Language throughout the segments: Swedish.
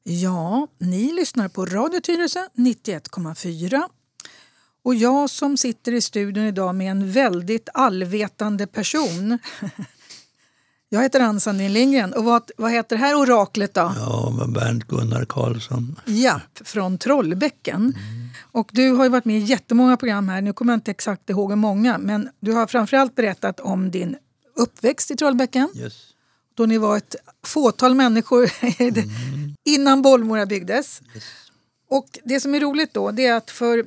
Ja, ni lyssnar på Radio Tyresö 91,4. Och jag som sitter i studion idag med en väldigt allvetande person. Jag heter Ann Sandin Lindgren. Och vad heter det här oraklet då? Ja, Bernt Gunnar Karlsson. Ja, från Trollbäcken. Och du har ju varit med i jättemånga program här. Nu kommer jag inte exakt ihåg hur många. Men du har framförallt berättat om din uppväxt i Trollbäcken. Yes. Då ni var ett fåtal människor innan Bollmora byggdes. Yes. Och det som är roligt då, det är att för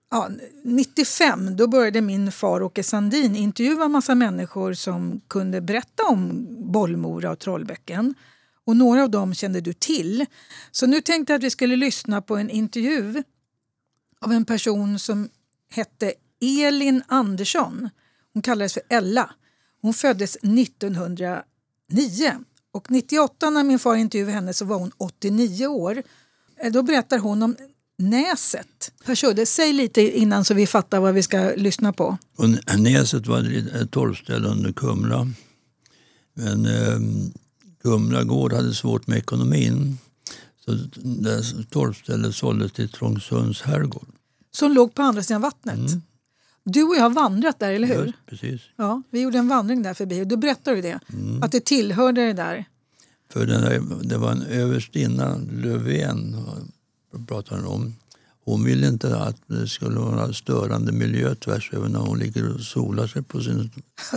95 då började min far Åke Sandin intervjua en massa människor som kunde berätta om Bollmora och Trollbäcken. Och några av dem kände du till. Så nu tänkte jag att vi skulle lyssna på en intervju av en person som hette Elin Andersson. Hon kallades för Ella. Hon föddes 1909. Och 98 när min far intervjuade henne så var hon 89 år. Då berättar hon om Näset. Per Sudde, säg lite innan så vi fattar vad vi ska lyssna på. Och Näset var ett torpställe under Kumla. Men Kumla gård hade svårt med ekonomin. Så det torpstället såldes till Trångsunds herrgård. Som låg på andra sidan vattnet. Du och jag har vandrat där, eller hur? Ja, precis. Ja, vi gjorde en vandring där förbi och då berättar du det. Att det tillhörde det där. För det var en överstinna Löfven pratade om. Hon ville inte att det skulle vara störande miljö tvärs över när hon ligger och solar sig på sin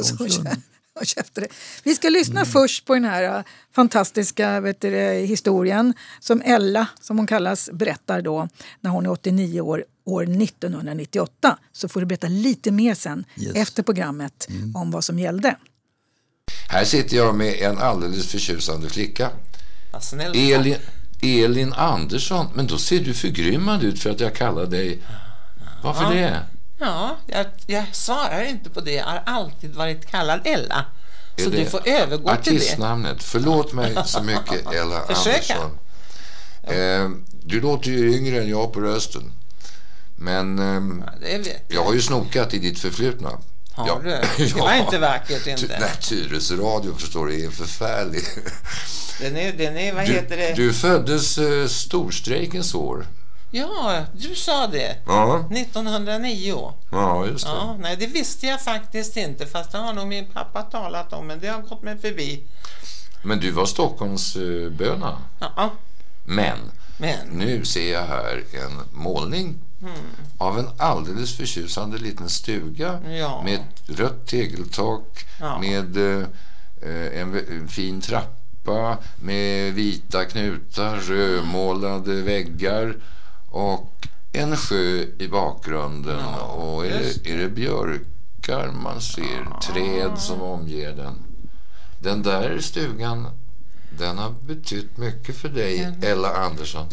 Vi ska lyssna först på den här fantastiska historien som Ella, som hon kallas, berättar då när hon är 89 år 1998. Så får du berätta lite mer sen efter programmet om vad som gällde. Här sitter jag med en alldeles förtjusande flicka. Elin Andersson. Men då ser du förgrymmad ut för att jag kallar dig. Varför det? Ja, jag svarar inte på det. Jag har alltid varit kallad Ella. Så du får övergå till det. Artistnamnet. Förlåt mig så mycket, Ella Andersson. Du låter ju yngre än jag på rösten. Men jag har ju snokat i ditt förflutna. Har du? Det var inte vackert inte. Nej, Tyresö radio förstår du är förfärlig. Den är vad heter det? Du föddes storstrejkens år. Ja, du sa det. Ja. 1909. Ja, just det. Ja, nej, det visste jag faktiskt inte. Fast det har nog min pappa talat om. Men det har gått mig förbi. Men du var Stockholms böna. Ja. Men nu ser jag här en målning av en alldeles förtjusande liten stuga med ett rött tegeltak, med en fin trappa, med vita knutar, rödmålade väggar och en sjö i bakgrunden. Och är det björkar man ser, träd som omger den. Den där stugan, den har betytt mycket för dig, Ella Andersson.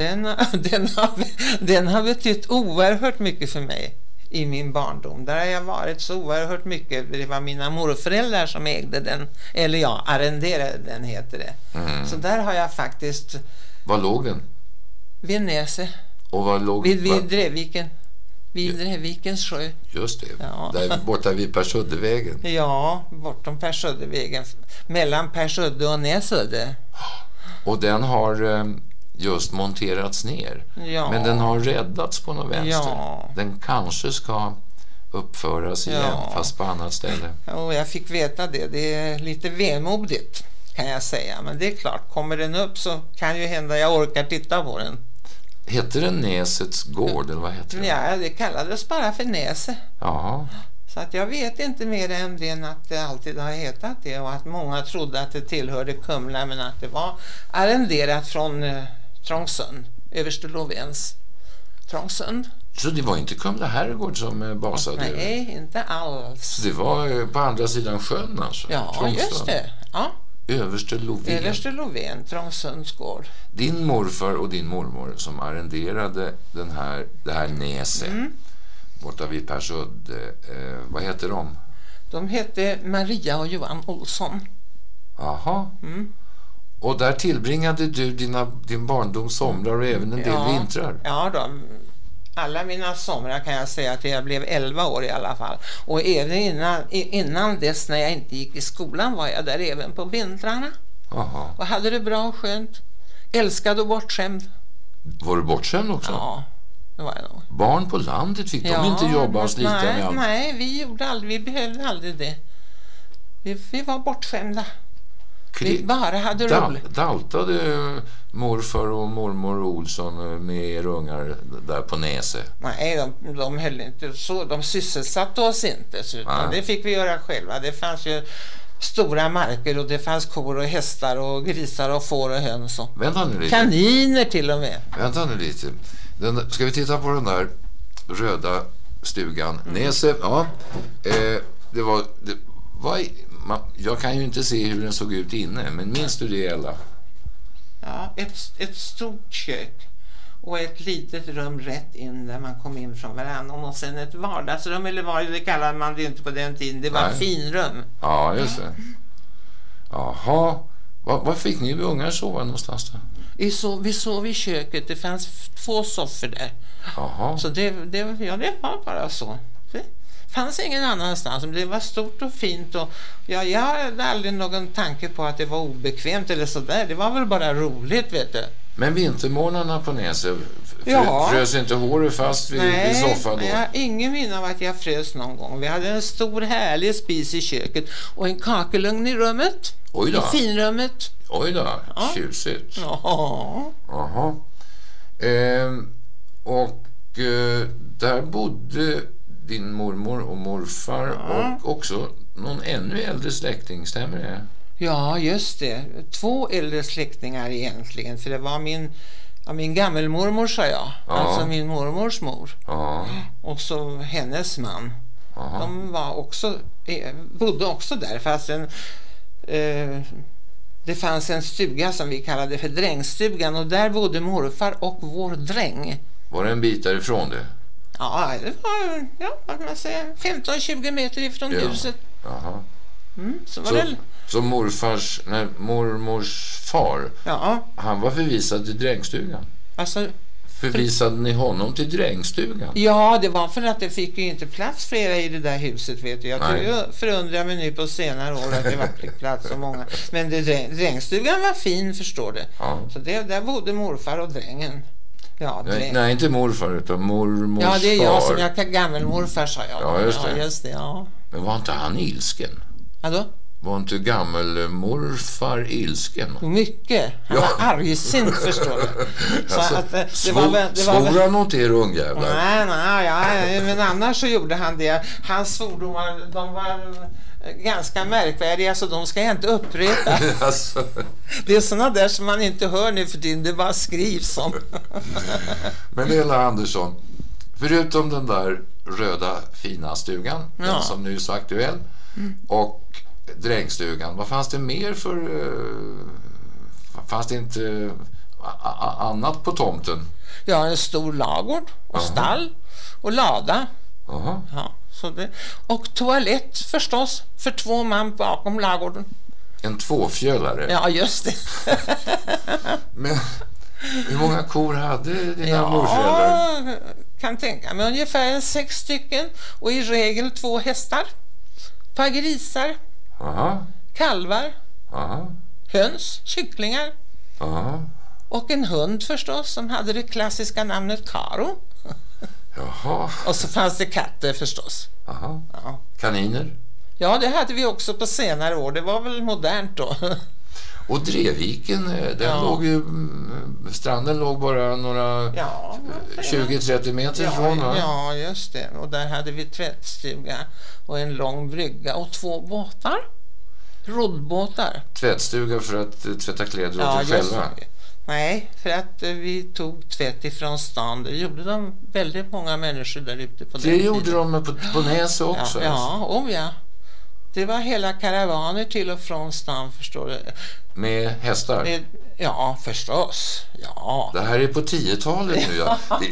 Den har betytt oerhört mycket för mig i min barndom. Där har jag varit så oerhört mycket. Det var mina morföräldrar som ägde den. Eller arrenderade den heter det. Så där har jag faktiskt... Var låg den? Vid Näset. Och var låg... Vid Drevviken. Vid Drevvikens sjö. Just det. Ja. Där borta vid Persuddevägen. Ja, bortom Persuddevägen. Mellan Persudde och Näsudde. Och den har just monterats ner. Ja. Men den har räddats på något vänster. Ja. Den kanske ska uppföras igen, fast på annat ställe. Och jag fick veta det. Det är lite vemodigt kan jag säga. Men det är klart, kommer den upp så kan ju hända jag orkar titta på den. Heter det Näsets gård eller vad heter det? Ja, det kallades bara för Näset. Ja. Så att jag vet inte mer än det än att det alltid har hetat det och att många trodde att det tillhörde Kumla men att det var arrenderat från Trångsund, Överste Lovens Trångsund. Så det var inte Kumla herrgård som basade? Nej, inte alls. Så det var på andra sidan sjön alltså? Ja, Trångsund. Just det. Ja. Överste Loven, Trångsunds gård. Din morfar och din mormor som arrenderade det här Näset borta vid Persudde, vad heter de? De hette Maria och Johan Olsson. Aha. Och där tillbringade du din barndoms somrar och även en del vintrar? Ja, alla mina somrar kan jag säga att jag blev 11 år i alla fall. Och även innan dess när jag inte gick i skolan var jag där även på vintrarna. Aha. Och hade det bra och skönt. Älskad och bortskämd. Var du bortskämd också? Ja, det var jag nog. Barn på landet fick de inte jobba och slita med allt? Nej, vi behövde aldrig det. Vi var bortskämda. Vi bara hade roligt. Daltade morfar och mormor Olsson med er ungar där på Näse? Nej, de höll inte så. De sysselsatte oss inte. Utan det fick vi göra själva. Det fanns ju stora marker och det fanns kor och hästar och grisar och får och höns. Och vänta nu lite. Kaniner till och med. Vänta nu lite. Ska vi titta på den där röda stugan? Näse, ja. Jag kan ju inte se hur den såg ut inne, men minns du det, Ella? Ja, ett stort kök och ett litet rum rätt in där man kom in från varannan, och sen ett vardagsrum, eller vad det kallade man det inte på den tiden. Det var finrum. Ja, just det. Jaha. Var fick ni ungar sova någonstans då? Vi sov i köket. Det fanns 2 soffor där. Jaha. Så det var bara så. Det fanns ingen annanstans. Det var stort och fint. Och jag hade aldrig någon tanke på att det var obekvämt eller sådär. Det var väl bara roligt, vet du. Men vintermånaderna på Näse, frös inte håret fast vid soffan då? Nej, jag har ingen minne av att jag frös någon gång. Vi hade en stor härlig spis i köket och en kakelugn i rummet. Oj då. I finrummet. Oj då, tjusigt. Ja. Jaha. Där bodde din mormor och morfar och också någon ännu äldre släkting, stämmer det? Ja, just det. 2 äldre släktingar egentligen. För det var min gammelmormor, sa jag. Ja. Alltså min mormors mor. Ja. Och så hennes man. Ja. De bodde också där. Fast det fanns en stuga som vi kallade för drängstugan. Och där bodde morfar och vår dräng. Var det en bit därifrån det? Ja, det var, vad kan man säga, 15-20 meter ifrån huset. Jaha. Så mormors far, han var förvisad till drängstugan? Alltså, förvisade ni honom till drängstugan? Ja, det var för att det fick ju inte plats flera i det där huset, vet du. Jag förundrar mig nu på senare år att det var plats så många. Men drängstugan var fin, förstår du. Ja. Så där bodde morfar och drängen. Ja, nej, inte morfar utan mormors far. Ja, det är jag som gammelmorfar, sa jag. Ja, just det. Ja, just det, ja. Men var inte han ilsken? Vadå? Var inte gammelmorfar ilsken? Mycket. Han var argsint, förstår du. Så alltså, att, svor han åt er ungjävlar? Nej, men annars så gjorde han det. Hans svordomar, de var ganska märkvärdiga, så de ska jag inte upprepa. Alltså. Det är såna där som man inte hör nu för tiden, det bara skrivs om. Men Ella Andersson, förutom den där röda fina stugan, den som nu är så aktuell, och drängstugan, vad fanns det mer för... fanns det inte annat på tomten? Ja, en stor lagård och stall och lada. Ja, så det. Och toalett förstås för 2 man bakom lagården. En 2-fjölare? Ja, just det. Men hur många kor hade dina morföräldrar? Kan tänka mig ungefär 6 stycken, och i regel 2 hästar, ett par grisar, kalvar, höns, kycklingar, och en hund förstås som hade det klassiska namnet Karo. Jaha. Och så fanns det katter förstås. Ja. Kaniner? Ja, det hade vi också på senare år. Det var väl modernt då. Och Drevviken, låg ju, stranden låg bara några 20-30 meter ifrån, va? Ja, just det. Och där hade vi tvättstuga och en lång brygga och 2 båtar. Roddbåtar. Tvättstuga för att tvätta kläder åt er själva? Nej, för att vi tog tvätt ifrån stan. Det gjorde de väldigt många människor där ute på den tiden. Det gjorde de på Näse också? Ja. Det var hela karavaner till och från stan, förstår du. Med hästar? Ja, förstås. Ja. Det här är på 10-talet nu.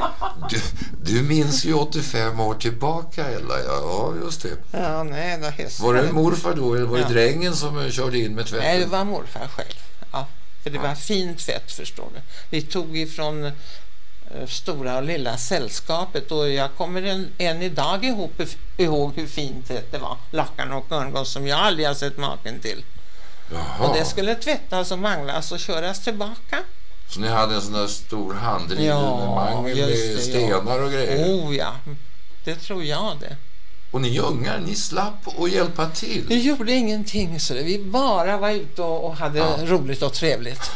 Du minns ju 85 år tillbaka, eller? Ja, just det. Ja, nej, då hästar. Var det morfar då, eller var det drängen som körde in med tvätten? Nej, det var morfar själv. Ja, för det var fint tvätt, förstår du. Vi tog ifrån stora och lilla sällskapet, och jag kommer än idag ihåg hur fint det var. Lakan och örngås som jag aldrig har sett maken till. Jaha. Och det skulle tvättas och manglas och köras tillbaka. Så ni hade en sån där stor handdriven mangel med stenar och grejer? Ja, det tror jag det. Och ni ungar, ni slapp att hjälpa till? Vi gjorde ingenting, så vi bara var ute och hade roligt och trevligt.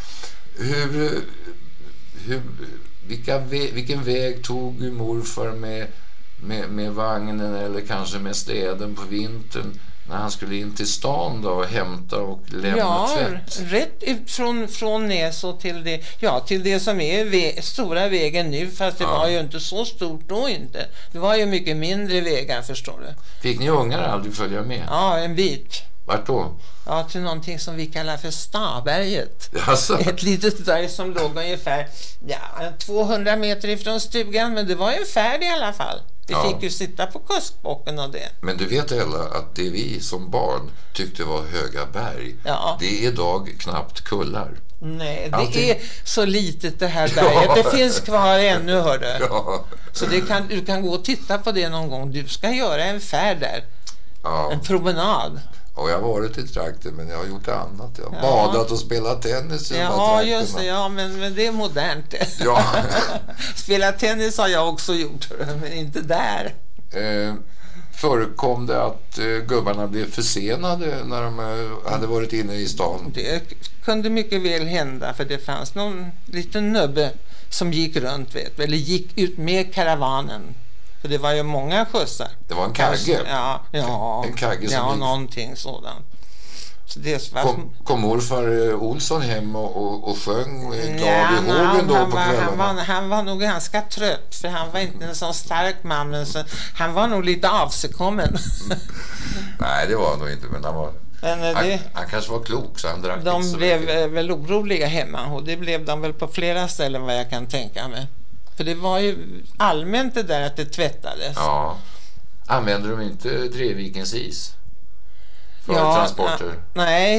Vilken väg tog morfar med vagnen eller kanske med städen på vintern när han skulle in till stan då och hämta och lämna tvätt? Rätt ut från Näs till det som är stora vägen nu, fast det var ju inte så stort då inte. Det var ju mycket mindre vägar, förstår du. Fick ni ungar aldrig följa med? Ja, en bit. Vart då? Ja, till någonting som vi kallar för Staberget. Alltså. Ett litet berg som låg ungefär 200 meter ifrån stugan, men det var ju färd i alla fall. Vi fick ju sitta på kuskbocken och det. Men du vet, Ella, att det vi som barn tyckte var höga berg, det är idag knappt kullar. Nej, det är så litet det här berget. Det finns kvar ännu, hörde. Så du kan gå och titta på det någon gång. Du ska göra en färd där. En promenad. Och jag har varit i trakten, men jag har gjort annat. Jag har badat och spelat tennis i de här trakterna. Just det. Men det är modernt. Spela tennis har jag också gjort, men inte där. Förekom det att gubbarna blev försenade när de hade varit inne i stan? Det kunde mycket väl hända, för det fanns någon liten nubbe som gick runt, eller gick ut med karavanen. För det var ju många skjutsar. Det var en kagge? En kagge som någonting sådant. Så det kom morfar Olsson hem och sjöng glad i hågen då på kvällarna? Han var nog ganska trött, för han var inte en sån stark man, men så, han var nog lite avsekommen. Nej, det var han nog inte, men han kanske var klok, så han drack inte så mycket. De blev väl oroliga hemma, och det blev de väl på flera ställen, vad jag kan tänka mig. För det var ju allmänt det där att det tvättades. Ja. Använder de inte Drevikens is för transporter? Nej,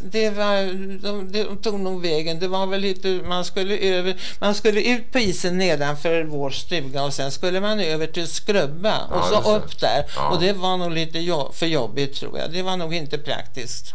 de tog nog vägen. Det var väl lite, man skulle ut på isen nedanför vår stuga, och sen skulle man över till Skrubba och så upp där. Och det var nog lite för jobbigt, tror jag. Det var nog inte praktiskt.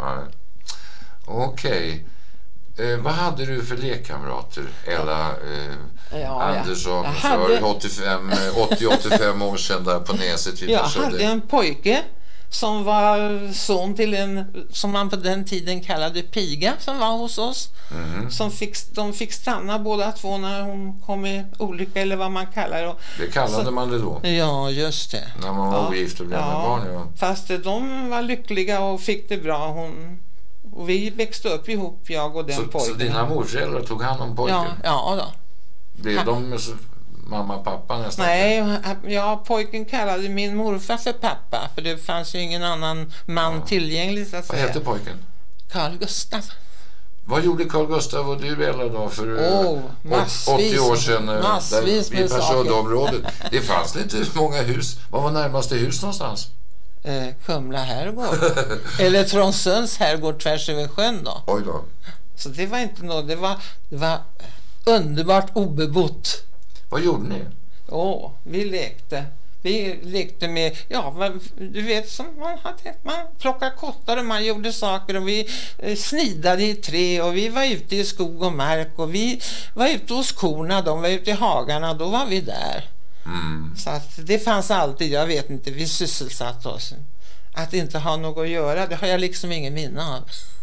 Okej. Vad hade du för lekkamrater, Ella Andersson, för 80-85 år sedan där på Näset? Jag hade en pojke som var son till som man på den tiden kallade piga, som var hos oss. De fick stanna båda två när hon kom i olycka, eller vad man kallar det. Det kallade man det då? Ja, just det. När man var ogift och blev med barn, Fast de var lyckliga och fick det bra. Och vi växte upp ihop, jag och den pojken. Så dina morföräldrar tog hand om pojken? Ja då. Blev de mamma och pappa nästan? Nej, pojken kallade min morfar för pappa, för det fanns ju ingen annan man tillgänglig, så att säga. Vad hette pojken? Carl Gustav. Vad gjorde Carl Gustav och du, Ella, då för 80 år sedan där, i Persuddområdet? Det fanns inte många hus. Vad var närmaste hus någonstans? Kumla herrgård. Eller Trångsunds herrgård tvärs över sjön då. Oj då. Så det var inte något, det var underbart obebott. Vad gjorde ni? Vi lekte. Vi lekte med, du vet, som man plockade kottar och man gjorde saker, och vi snidade i trä, och vi var ute i skog och mark, och vi var ute hos korna, de var ute i hagarna, då var vi där. Så att det fanns alltid, jag vet inte, vi sysselsatte oss. Att inte ha något att göra, det har jag liksom ingen minne av.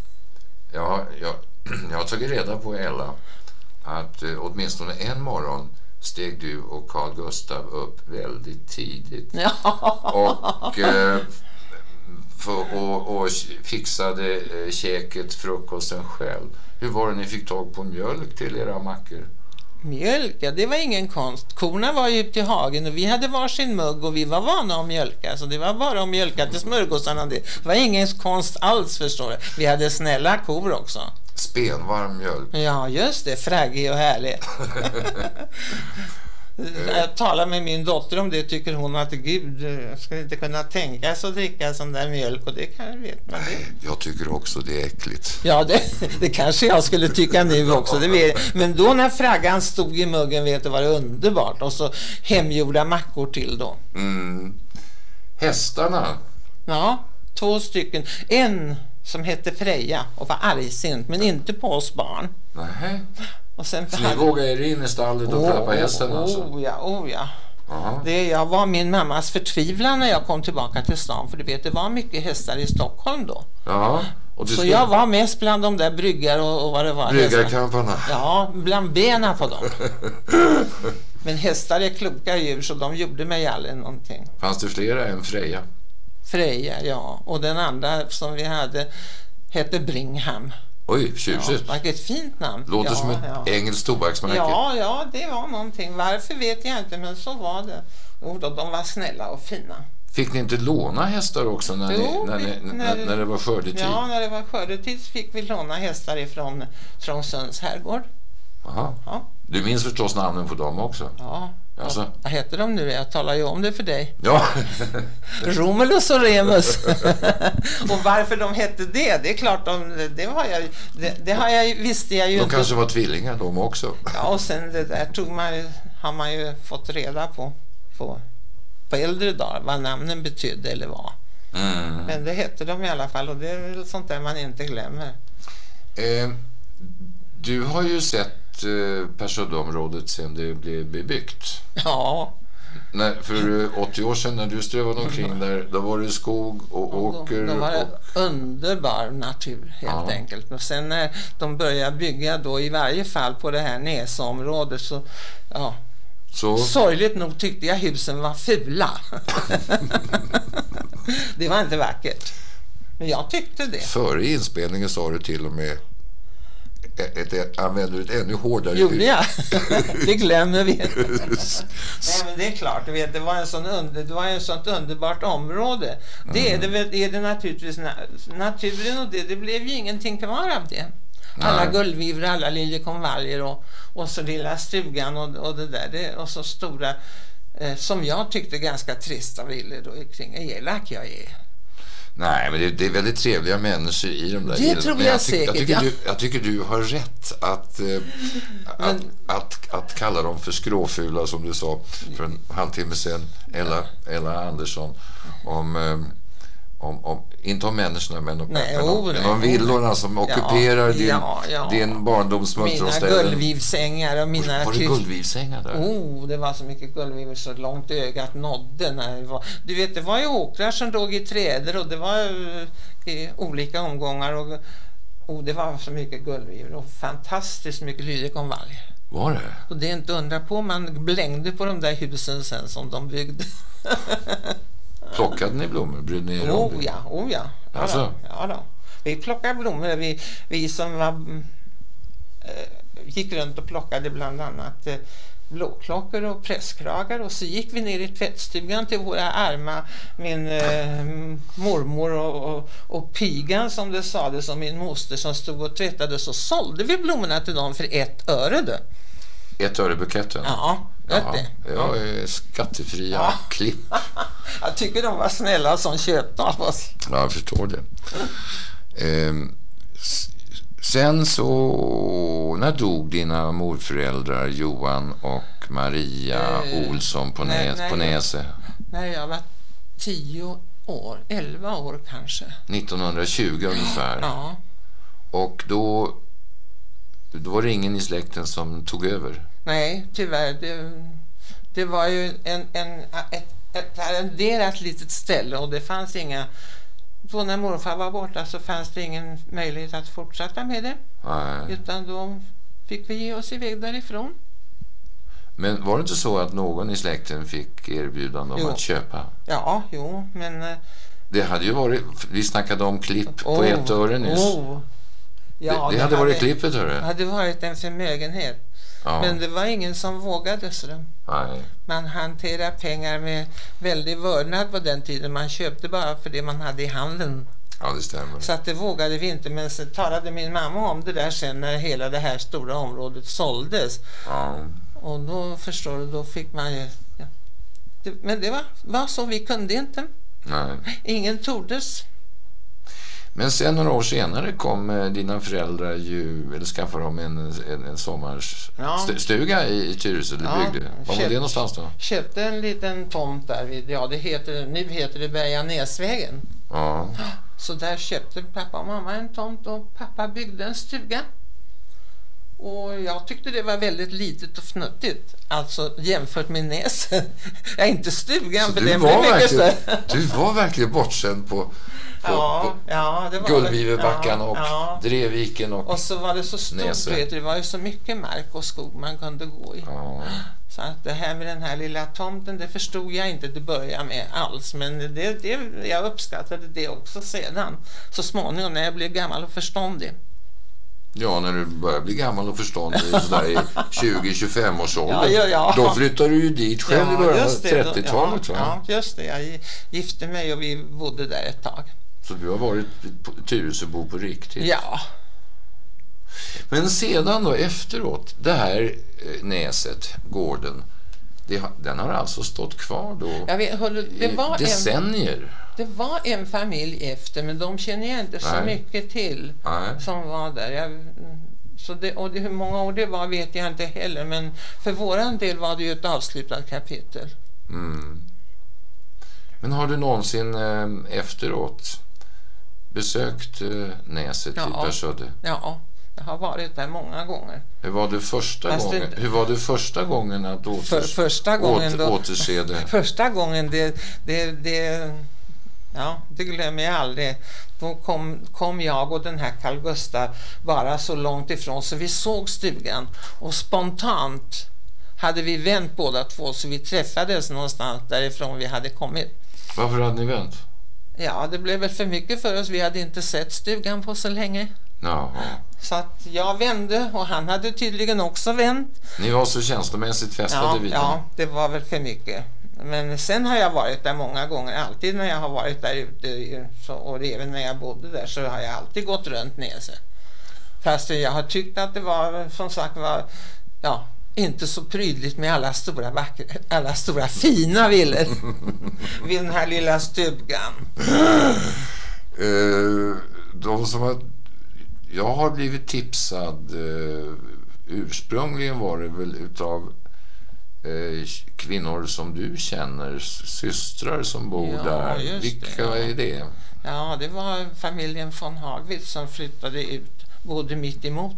Jag har tagit reda på, Ella, att åtminstone en morgon steg du och Carl Gustav upp väldigt tidigt och fixade käket, frukosten själv. Hur var det ni fick tag på mjölk till era mackor? Mjölk, det var ingen konst. Korna var ju ute i hagen, och vi hade varsin mugg, och vi var vana att mjölka, så det var bara att mjölka till smörgåsarna. Det var ingen konst alls, förstår du. Vi hade snälla kor också. Spenvarm mjölk. Ja, just det, fraggig och härlig. Jag talar med min dotter om det, tycker hon att gud, jag skulle inte kunna tänka sig att dricka sån där mjölk, och det kan vet man det. Jag tycker också det är äckligt. Ja, det kanske jag skulle tycka nu också, det vet. Men då när fraggan stod i muggen, vet du, var det underbart, och så hemgjorda mackor till då. Hästarna? Ja, 2 stycken. En som hette Freja och var argsint, men inte på oss barn. Nej. Och sen så ni vågade er in i stallet och klappa hästen alltså? Ja. Jag var min mammas förtvivlan när jag kom tillbaka till stan. För du vet, det var mycket hästar i Stockholm då. Ja. Så jag var mest bland de där bryggar och vad det var. Bryggarkamparna. Ja, bland benen på dem. Men hästar är kloka djur så de gjorde mig aldrig någonting. Fanns det flera än Freja? Freja, ja. Och den andra som vi hade hette Bringham. Oj, tjusigt. Ja, vilket fint namn. Låter som ett engelskt tobaksmärke. Ja, det var någonting. Varför vet jag inte, men så var det. Och de var snälla och fina. Fick ni inte låna hästar också när det var skördetid? Ja, när det var skördetid fick vi låna hästar ifrån Trångsunds herrgård. Aha. Ja. Du minns förstås namnen på dem också? Ja. Alltså. Vad heter de nu? Jag talar ju om det för dig. Ja. Romulus och Remus. Och varför de hette det är klart visste jag ju de inte. De kanske var tvillingar de också. Ja, och sen det där har man ju fått reda på äldre dagar vad namnen betydde eller vad. Men det hette de i alla fall, och det är väl sånt där man inte glömmer. Du har ju sett Persuddområdet sen det blev bebyggt. Ja. För 80 år sedan när du strövade omkring där, då var det skog och åker. Då var det underbar natur helt enkelt. Och sen när de började bygga då i varje fall på det här Näsområdet så sorgligt nog tyckte jag husen var fula. Det var inte vackert. Men jag tyckte det. Före inspelningen sa du till och med använder ett ännu hårdare. Gjorde jag? Det glömmer vi. Nej, men det är klart, du vet, det var en sånt underbart område. Det är det naturligtvis naturen, och det blev ju ingenting kvar av det. Alla gullvivor, alla liljekonvaljer och så lilla stugan och det där, och så stora som jag tyckte ganska trista villor då kring. Elak jag är. Nej, men det är väldigt trevliga människor i de där. Det tror jag säkert. Jag tycker du har rätt att kalla dem för skråfula, som du sa för en halvtimme sedan, Ella Andersson, inte om människorna men om villorna som ockuperar din barndomsmönster. Mina gullvivsängar och mina... Var det gullvivsängar där? Det var så mycket gullvivor så långt ögat nådde när det var... Du vet, det var ju åkrar som låg i träder och det var i olika omgångar och det var så mycket gullvivor och fantastiskt mycket liljekonvaljer. Var det? Och det är inte undra på, man blängde på de där husen sen som de byggde. Plockade ni blommor? Brydde ni er om det? Ja. Alltså? Ja då. Vi plockade blommor. Vi som gick runt och plockade bland annat blåklockor och presskragar, och så gick vi ner i tvättstugan till våra min mormor och pigan som det sades, och min moster som stod och tvättade, så sålde vi blommorna till dem för 1 öre då. 1 öre buketten? Ja. Ja, skattefria klipp. Jag tycker de var snälla som köpte av oss. Ja, jag förstår det. Sen så, när dog dina morföräldrar Johan och Maria Olsson på Näse? När jag var 10 år, 11 år kanske. 1920 ungefär. Ja. Och då var det ingen i släkten som tog över? Nej, tyvärr. Det var ju ett arrenderat litet ställe, och det fanns inga... Då när morfar var borta så fanns det ingen möjlighet att fortsätta med det. Nej. Utan då fick vi ge oss iväg därifrån. Men var det inte så att någon i släkten fick erbjudande om att köpa? Ja, men... Det hade ju varit... Vi snackade om klipp på 1 öre nyss. Ja, det hade varit klippet, hörru. Det hade varit en förmögenhet. Ja. Men det var ingen som vågade. Så man hanterade pengar med väldigt vördnad på den tiden. Man köpte bara för det man hade i handen. Ja, det stämmer. Så att det vågade vi inte. Men så talade min mamma om det där sen när hela det här stora området såldes. Ja. Och då förstår du, då fick man ju... Ja. Men det var så, vi kunde inte. Nej. Ingen tordes. Men sen några år senare kom dina föräldrar eller skaffade de en sommarstuga i Tyresö. Byggde. Var var det någonstans då? Köpte en liten tomt där vid, nu heter det Berganäsvägen. Ja. Så där köpte pappa och mamma en tomt och pappa byggde en stuga. Och jag tyckte det var väldigt litet och fnuttigt. Alltså jämfört med Näset. Jag är inte stugan, så för den blev mycket större. Du var verkligen bortsänd på Gullviverbackan och Dreviken och så var det så stort, det var ju så mycket mark och skog man kunde gå i. Ja. Så att det här med den här lilla tomten, det förstod jag inte till början med alls. Men jag uppskattade det också sedan. Så småningom när jag blev gammal och förståndig. Ja, när du börjar bli gammal och förståndig sådär i 20-25 års ålder. Ja. Då flyttar du ju dit själv i början av 30-talet. Ja, just det. Jag gifte mig och vi bodde där ett tag. Så du har varit Tyresöbo på riktigt? Ja. Men sedan då efteråt, det här Näset, gården, den har alltså stått kvar då det var decennier. Det var en familj efter, men de känner jag inte så mycket till. Nej. Som var där. Hur många år det var vet jag inte heller, men för våran del var det ju ett avslutat kapitel. Mm. Men har du någonsin efteråt besökt Näset i Persöde? Ja, jag har varit där många gånger. Hur var det första gången att återse det? Första gången det glömmer jag aldrig. Då kom jag och den här Carl Gustaf bara så långt ifrån så vi såg stugan, och spontant hade vi vänt båda två, så vi träffades någonstans därifrån vi hade kommit. Varför hade ni vänt? Ja, det blev väl för mycket för oss. Vi hade inte sett stugan på så länge. Jaha. Så att jag vände och han hade tydligen också vänt. Ni var så känslomässigt fästade vid den. Ja, det var väl för mycket. Men sen har jag varit där många gånger. Alltid när jag har varit där ute och även när jag bodde där så har jag alltid gått runt Näset. Fast jag har tyckt att det var, som sagt, inte så prydligt med alla stora fina villor vid den här lilla stugan. Jag har blivit tipsad, ursprungligen var det väl utav kvinnor som du känner, systrar som bor där. Vilka är det? Ja, det var familjen von Hagwitz som flyttade ut, bodde mitt emot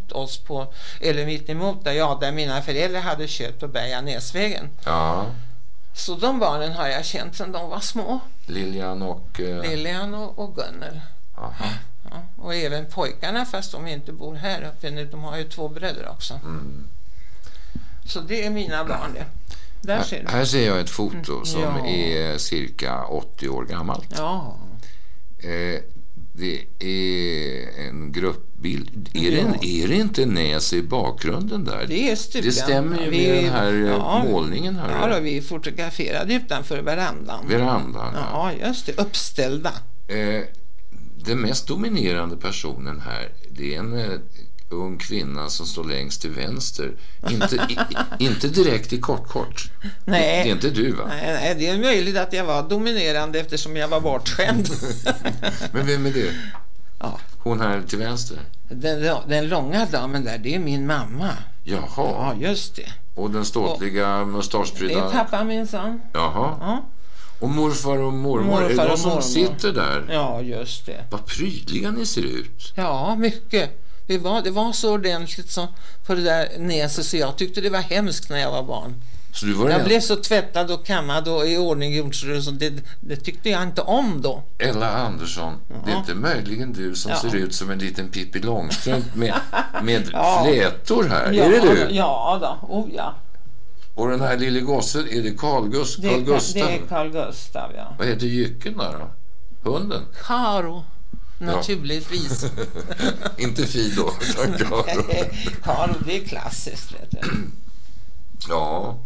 där mina föräldrar hade köpt på Berganäsvägen. Ja. Så de barnen har jag känt sedan de var små. Lilian och Gunnel. Aha. Ja, och även pojkarna, fast de inte bor här uppe. De har ju 2 bröder också. Mm. Så det är mina barn det. Där ser du. Här ser jag ett foto som är cirka 80 år gammalt. Ja. Det är en gruppbild. Är det inte Näs i bakgrunden där? Det är stugan. Det stämmer ju med den här målningen här. Ja, då, vi fotograferade utanför verandan. Ja, just det. Uppställda. Den mest dominerande personen här, det är en ung kvinna som står längst till vänster. Inte direkt i kort. Nej. Det är inte du, va? Nej, det är möjligt att jag var dominerande eftersom jag var bortskämd. Men vem är det? Ja. Hon här till vänster? Den långa damen där, det är min mamma. Jaha. Ja, just det. Och den ståtliga mustaschprydda? Det är pappa, min son. Jaha. Ja. Och morfar och mormor, är det de som sitter där? Ja, just det. Vad prydliga ni ser ut. Ja, mycket. Det var så ordentligt så på det där Näset, så jag tyckte det var hemskt när jag var barn. Så du var jag blev så tvättad och kammad och i ordning gjord, så det tyckte jag inte om då. Ella Andersson, det är inte möjligen du som ser ut som en liten Pippi Långstrump med flätor här? Ja, är det du? Ja då, ja. Och den här lille gossen, är det Carl Gustaf? Det är Carl Gustaf, ja. Vad heter jycken där då? Hunden? Karo, naturligtvis. Inte Fido, utan Karo. Karo, det är klassiskt, vet du. Ja.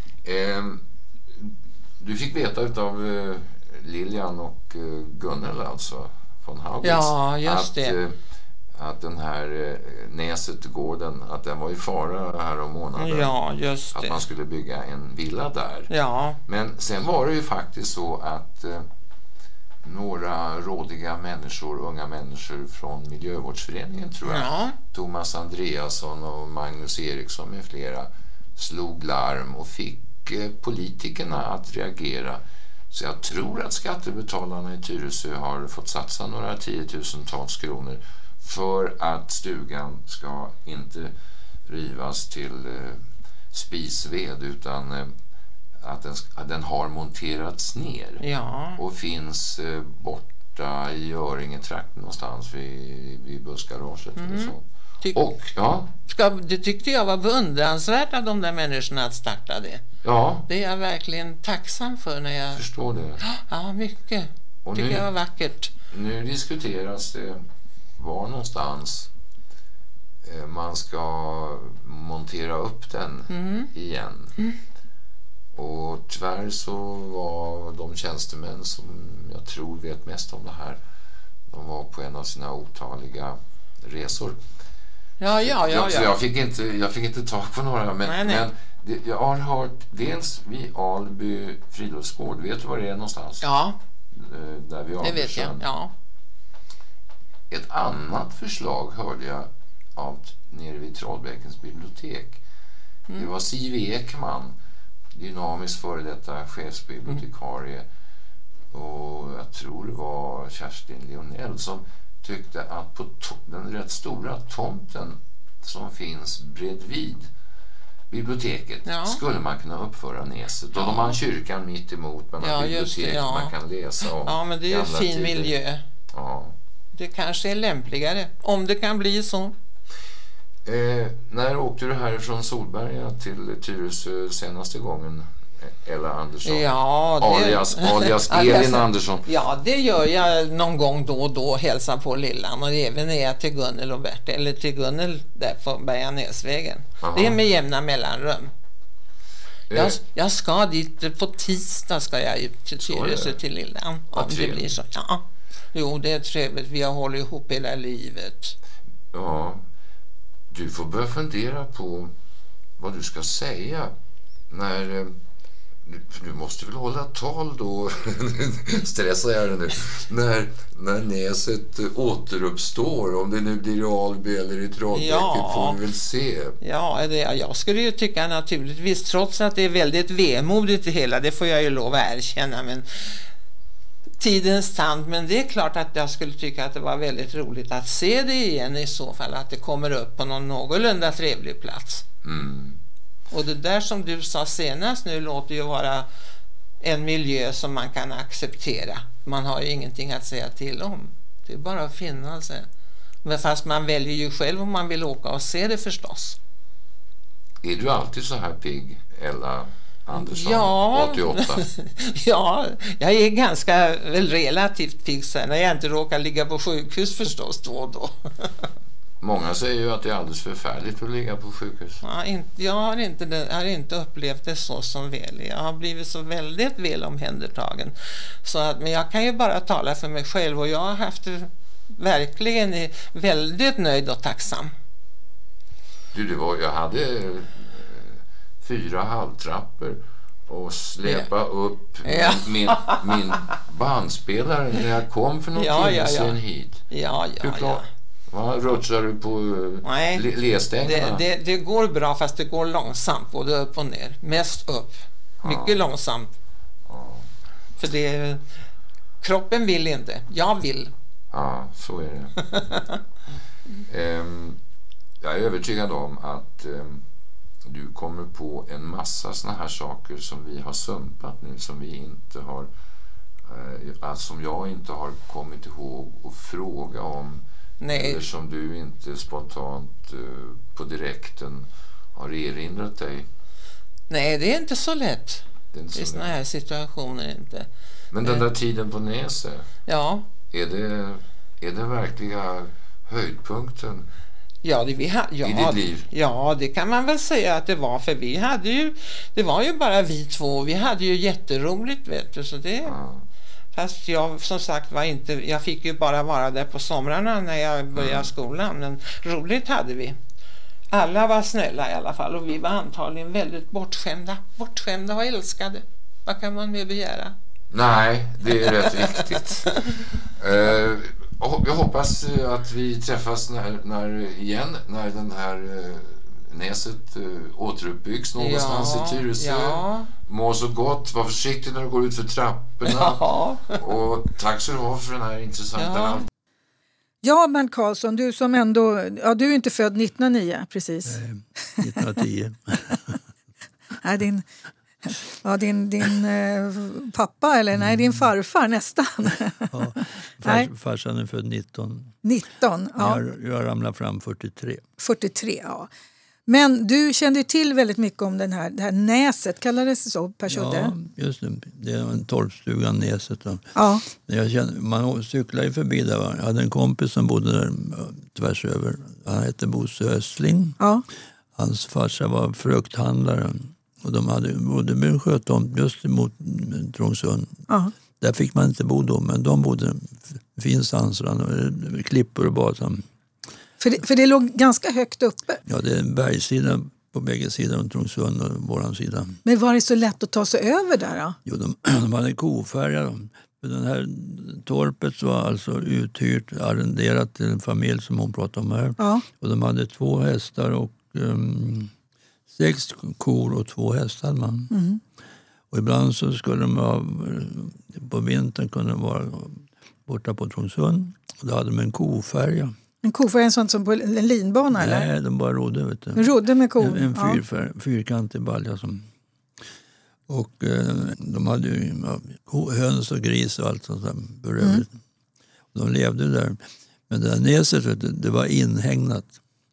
Du fick veta av Lilian och Gunnel, alltså, från Hagwitz. Ja, just det. Att den här Näsetgården, att den var i fara här om månaden. Ja, just det. Att man skulle bygga en villa där. Ja. Men sen var det ju faktiskt så att några rådiga människor, unga människor från Miljövårdsföreningen, tror jag, Thomas Andreasson och Magnus Eriksson med flera, slog larm och fick politikerna att reagera. Så jag tror att skattebetalarna i Tyresö har fått satsa några 10 000-tals kronor för att stugan ska inte rivas till spisved, utan att den har monterats ner. Ja. Och finns borta i Öringetrakten någonstans vid bussgaraget eller så. Det tyckte jag var beundransvärt av de där människorna att starta det. Ja. Det är jag verkligen tacksam för när jag förstår det. Ja, mycket. Och tycker jag var vackert. Nu diskuteras det var någonstans man ska montera upp den igen. Och tyvärr så var de tjänstemän som jag tror vet mest om det här, de var på en av sina otaliga resor. Ja. Så jag fick inte tag på några, men jag har hört dels vid Alby friluftsgård. Vet du var det är någonstans? Ja. Där vi det vet jag, ja. Ett annat förslag hörde jag av nere vid Trollbäckens bibliotek. Det var Siv Ekman, dynamisk före detta chefsbibliotekarie, och jag tror det var Kerstin Lionel som tyckte att på den rätt stora tomten som finns bredvid biblioteket skulle man kunna uppföra Näset. Och de har en kyrkan mitt emot, man har bibliotek man kan läsa om. Ja, men det är ju fin tider. Miljö. Ja. Det kanske är lämpligare, om det kan bli så. När åkte du härifrån Solberga till Tyresö senaste gången, Ella Andersson? Ja, alias Elin Andersson. Ja, det gör jag någon gång då och då, hälsa på Lillan, och även är jag till Gunnel och Bert, eller till Gunnel där på Berganäsvägen. Det är med jämna mellanrum. Jag ska dit på tisdag, ska jag ut till Tyresö till Lillan, om det blir så. Ja. Jo, det är trevligt, vi har hållit ihop hela livet. Ja. Du får börja fundera på vad du ska säga när, för du måste väl hålla tal då, stressar jag det nu, när Näset återuppstår, om det nu blir i Alby eller i Trollbäcket, får vi väl se. Ja, jag skulle ju tycka naturligtvis, trots att det är väldigt vemodigt det hela, det får jag ju lov att erkänna, men tidens tand, men det är klart att jag skulle tycka att det var väldigt roligt att se det igen, i så fall att det kommer upp på någon någorlunda trevlig plats. Och det där som du sa senast nu låter ju vara en miljö som man kan acceptera. Man har ju ingenting att säga till om. Det är bara att finna sig. Men fast man väljer ju själv om man vill åka och se det förstås. Är du alltid så här pigg, Ella Andersson, 88? Ja, jag är ganska relativt pigg sen när jag inte råkar ligga på sjukhus förstås då och då. Många säger ju att det är alldeles förfärligt att ligga på sjukhus. Ja, jag har inte upplevt det så som väl. Jag har blivit så väldigt väl omhändertagen. Men jag kan ju bara tala för mig själv, och jag har haft det verkligen väldigt nöjd och tacksam. Jag hade 4 halvtrappor och släpa upp min bandspelare när jag kom för någon timme sedan hit. Rutschar du på ledstängerna? Det går bra, fast det går långsamt, både upp och ner. Mest upp. Mycket långsamt. För kroppen vill inte. Jag vill. Ja, så är det. Jag är övertygad om att du kommer på en massa såna här saker som vi har sumpat nu, som vi inte har, som jag inte har kommit ihåg och fråga om. Nej. Eller som du inte spontant på direkten har erinrat dig. Nej, det är inte så lätt. Det är såna här situationer inte. Men den där tiden på Näset. Ja. Är det verkliga höjdpunkten? Ja, i ditt liv? Ja, det kan man väl säga att det var, för det var ju bara vi två, vi hade ju jätteroligt, vet du, så det. Fast jag som sagt jag fick ju bara vara där på somrarna när jag började skolan, men roligt hade vi. Alla var snälla i alla fall, och vi var antagligen väldigt bortskämda och älskade. Vad kan man mer begära? Nej, det är rätt viktigt. Jag hoppas att vi träffas när den här Näset återuppbyggs någonstans i Tyresö. Ja. Må så gott, var försiktig när du går ut för trapporna. Ja. Och tack så du ha för den här intressanta. Ja, Bernt Karlsson, du som ändå... Ja, du är inte född 1909, precis. Nej, 1910. Nej, din pappa, eller nej, din farfar nästan. Ja, farsan är född 19. 19, ja. Jag ramlade fram 43. 43, ja. Men du kände till väldigt mycket om det här näset, kallades det så, Per Sudde? Ja, just det. Det är en torpstugan Näset. Då. Ja. Man cyklade ju förbi där. Jag hade en kompis som bodde där tvärs över. Han hette Bosse Östling. Ja. Hans farsa var frukthandlare. Och de bodde med en sjötomt just emot Trångsund. Ja. Där fick man inte bo då, men de bodde fin sandstrand, klippor och bad. För det låg ganska högt uppe. Ja, det är en bergssida på bägge sidor om Trångsund och våran sida. Men var det så lätt att ta sig över där då? Jo, de hade kofärja. Den här torpet var alltså uthyrt, arrenderat till en familj som hon pratade om här. Ja. Och de hade 2 hästar och 6 kor och 2 hästar man. Mm. Och ibland så skulle de på vintern kunna vara borta på Trångsund. Och då hade de en kofärja. En kofärja är en sån som på en linbana eller? Nej, de bara rodde. Vet du. De rodde med kor? En fyrkantig balja som... Och de hade ju höns och gris och allt sånt där. Mm. De levde där. Men det där Näset, det var inhägnat.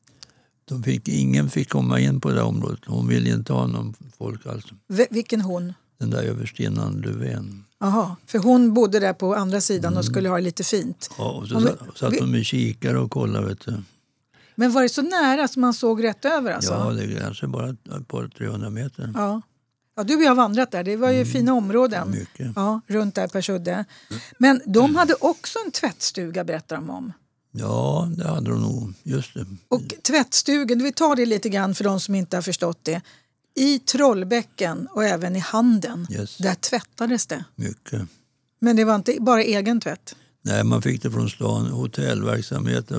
Ingen fick komma in på det där området. Hon ville inte ha någon folk alls. Vilken hon? Den där överstinnan Löfven. Jaha, för hon bodde där på andra sidan och skulle ha det lite fint. Ja, och så satt de med kikare och kollade, vet du. Men var det så nära som man såg rätt över alltså? Ja, det är kanske bara ett par 300 meter. Ja. Ja, du och jag har vandrat där. Det var ju fina områden. Mycket. Ja, runt där Per Sudde. Men de hade också en tvättstuga, berättar de om. Ja, det hade de nog. Just det. Och tvättstugan, vi tar det lite grann för de som inte har förstått det. I Trollbäcken och även i Handen, där tvättades det. Mycket. Men det var inte bara egen tvätt? Nej, man fick det från stan. Hotellverksamhet,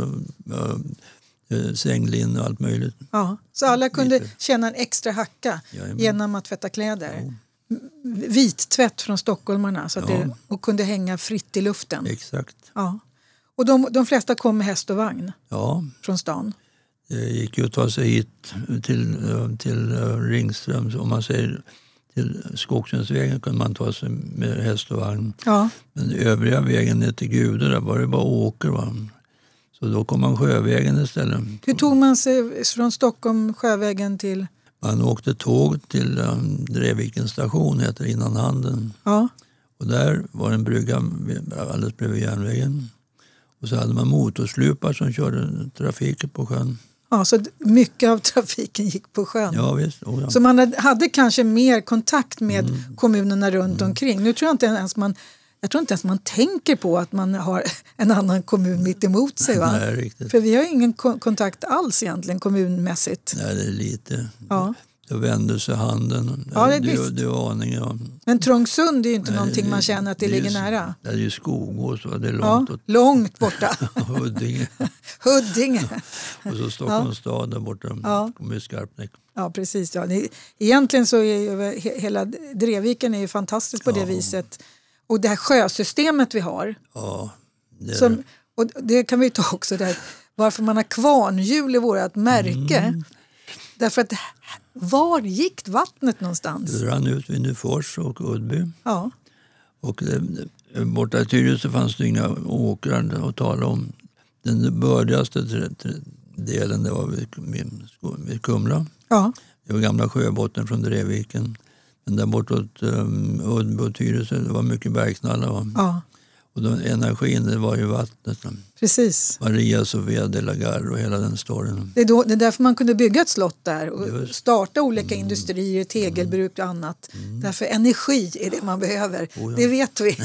sänglinne och allt möjligt. Ja, så alla kunde känna en extra hacka genom att tvätta kläder. Ja. Vittvätt från stockholmarna så att och kunde hänga fritt i luften. Exakt. Ja. Och de flesta kom med häst och vagn från stan. Det gick ju att ta sig hit till Ringström, om man säger till Skogsensvägen kunde man ta sig med häst och vagn. Ja. Men övriga vägen ner till Gude där var det bara åker. Va? Så då kom man sjövägen istället. Hur tog man sig från Stockholm sjövägen till? Man åkte tåg till Drevvikens station, heter innan Handen. Ja. Och där var en brygga alldeles bredvid järnvägen. Och så hade man motorslupar som körde trafiken på sjön. Ja, så mycket av trafiken gick på sjön. Ja, visst. Så man hade kanske mer kontakt med kommunerna runt omkring. Nu tror jag inte ens man tänker på att man har en annan kommun mitt emot sig. Va? Nej, riktigt. För vi har ingen kontakt alls egentligen kommunmässigt. Nej, det är lite. Ja. Då vände sig Handen. Ja, det var aning, ja. Men Trångsund är ju inte någonting man känner att det ligger nära. Det är ju Skogås, det är långt. Ja, långt borta. Huddinge. Och så Stockholms stad där borta. Med Skarpnäck. Ja, precis. Ja. Egentligen så är ju hela Drevviken är ju fantastiskt på det viset. Och det här sjösystemet vi har. Ja, och det kan vi ta också där. Varför man har kvarnhjul i vårat märke. Därför att var gick vattnet någonstans? Det rann ut vid Nyfors och Uddby. Ja. Och borta i Tyresö fanns det inga åkrar att tala om. Den bördigaste delen det var vid Kumla. Ja. Det var gamla sjöbotten från Drevviken. Men där bortåt Uddby och Tyresö det var mycket bergknallar. Ja. Och energin det var ju vattnet. Precis. Maria Sofia de la Garre och hela den storyn. Det är därför man kunde bygga ett slott där och starta olika industrier, tegelbruk och annat. Därför energi är det man behöver. Det vet vi.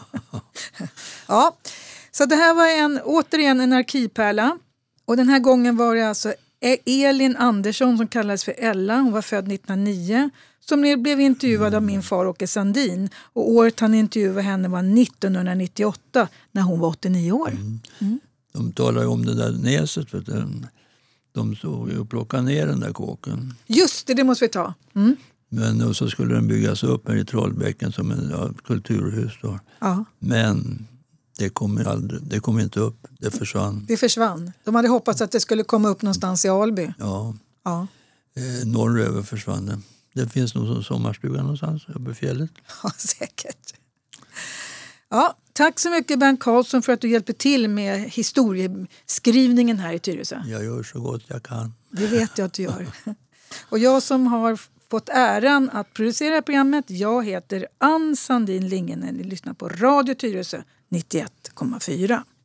Ja, så det här var återigen en arkivpärla. Och den här gången var det alltså Elin Andersson som kallades för Ella. Hon var född 1909. Som blev intervjuad av min far Åke Sandin. Och året han intervjuade henne var 1998 när hon var 89 år. De talar ju om det där Näset. Vet du. De såg ju och plockade ner den där kåken. Just det måste vi ta. Men så skulle den byggas upp här i Trollbäcken som en kulturhus. Då. Ja. Men Det kom inte upp. Det försvann. Det försvann. De hade hoppats att det skulle komma upp någonstans i Alby. Ja. Ja. Norröver försvann det. Det finns nog som sommarstuga någonstans uppe i fjället. Ja, säkert. Ja, tack så mycket Bernt Karlsson för att du hjälper till med historieskrivningen här i Tyresö. Jag gör så gott jag kan. Det vet jag att du gör. Och jag som har fått äran att producera programmet, jag heter Ann Sandin Lingenen. Ni lyssnar på Radio Tyresö 91,4.